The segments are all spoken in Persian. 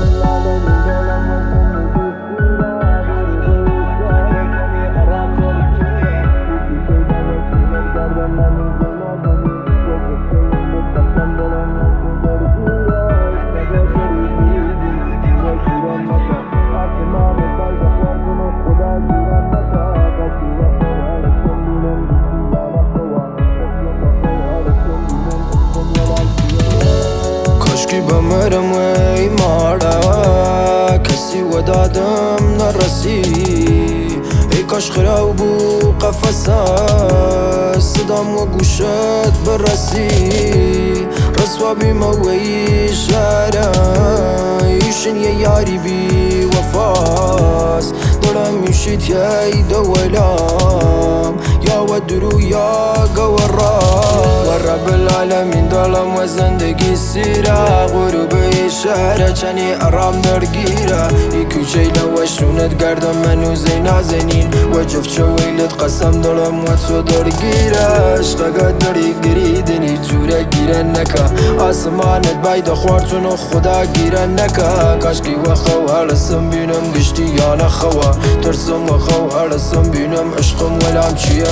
بمرم وی مارا کسی ودادم نرسی ای کاش خراب بو قفصه صدام و گوشت برسی رسوا بیموی شعره ایشن یه یاری بی وفاس دارم میشید یه دولم یا و درو یا گورا و رب العالمین دلم و زندگی سیره غروبه شهره چنی ارام درگیره ای کوچه لوشونت گردم منو نازنین و جفت شویلت قسم دارم و تو درگیره عشقا داری گریدنی جوره گیره نکا آسمانت باید خوارتون و خدا گیره نکا کاشکی و خو هرسم بینم گشتی یا نخوا ترسم و خو هرسم بینم عشقم ولام چیه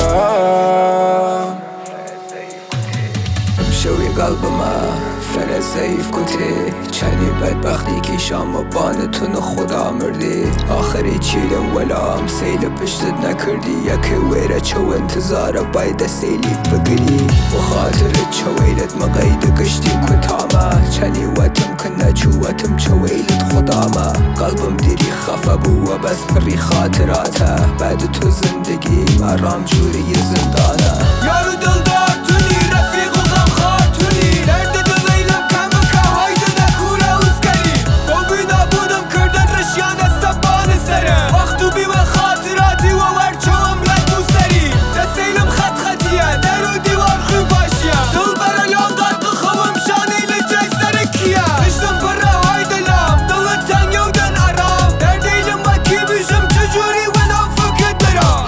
شوی قلبما فر ضعیف کتی چنی بدبختی که شام و بانتون خدا مردی آخری چیلم ولام سیل پشتت نکردی یکی ویره چو انتظار باید سیلی بگیری و خاطر چویلت مقید گشتی کتاما چنی وطم کنه چو وطم چویلت خداما قلبم دیری خفه بو و بس پری خاطراته بعد تو زندگی مرام جوری زندانه یارو دلدار تونی رفیق و غم خاطونی درد دلیلم کم که هایده نکوره اوزگری با بینا بودم کردن رشیان استبان سره وقتو بی من خاطراتی و ورچوام لگو سری دستیلم خط خطیه در و دیوار خوی باشیه دل برا یان قدق خوام شانیل جای سرکیه اشتم برا هایده لام دل تنگودن ارام دردیلم با کی بیشم چجوری و نام فکر درام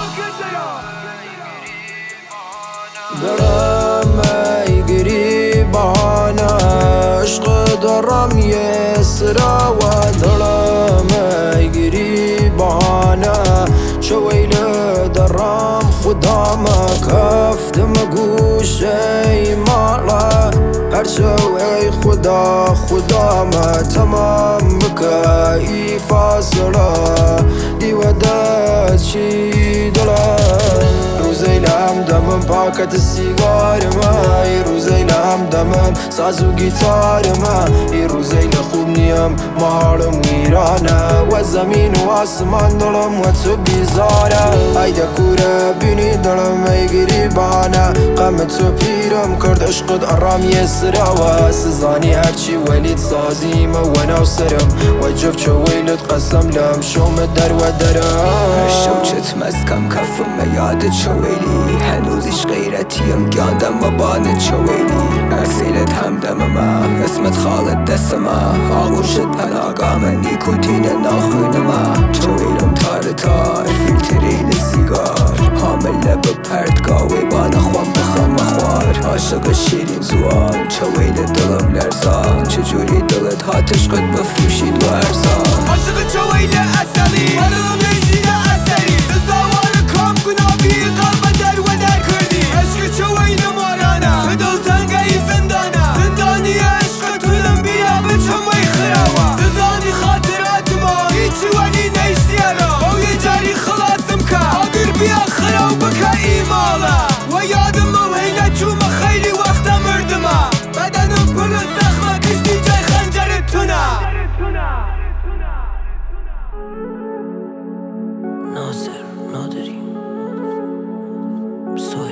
دارم ای گریبانه عشق دارم یه سرا و دارم ای گریبانه چویل دارم خدام کفتم گوش ای مالا هر شوی خدا ما تمام بکایی فاصله دیوده چی دلم روزی لهم دمم پاکت سیگار ما ای روزی لهم دمم ساز و گیتار ما ای روزی لخوب نیم مهارم ویرانه و زمین و آسمان دلم و تو بیزاره ایده کوره بینی دلم ای گریبانه غم تو پیرم کرد عشقت آرام یه سرا و سزانی هرچی ولید سازیم و نو سرم و جفت چویلت قسم لم شوم در و درم شوچت مزکم کفم یاد چویلی هنوزش غیرتیم گاندم و بانت چویلی اکسیلت همدم ما اسمت خالت دست ما آغوشت پناگام نیکوتین ناخون ما چویلم تار فیلتریل سیگار حامله به پرتگاوی بان خوام بخم خوار عاشق شیرین زوان چویل دلم لرزان چجوری دلت هاتش قد بفروشید و ارزان عاشق چویل اصلی حالم نجید اثری زوار کام گنابی قلب در و در کردی عشق چویل مارانه به دل تنگی زندانی عشق تونم بیا به چمای خراوه زندانی خاطرات ما هیچی ولی نیشتی الان او یه جاری خلاصم که آگر بیا خراو بکه ایماله و یادم و هیله چوم خیلی وقتا مردمه بدنم پر زخمه کشتی جای خنجرتونه ناصر نادری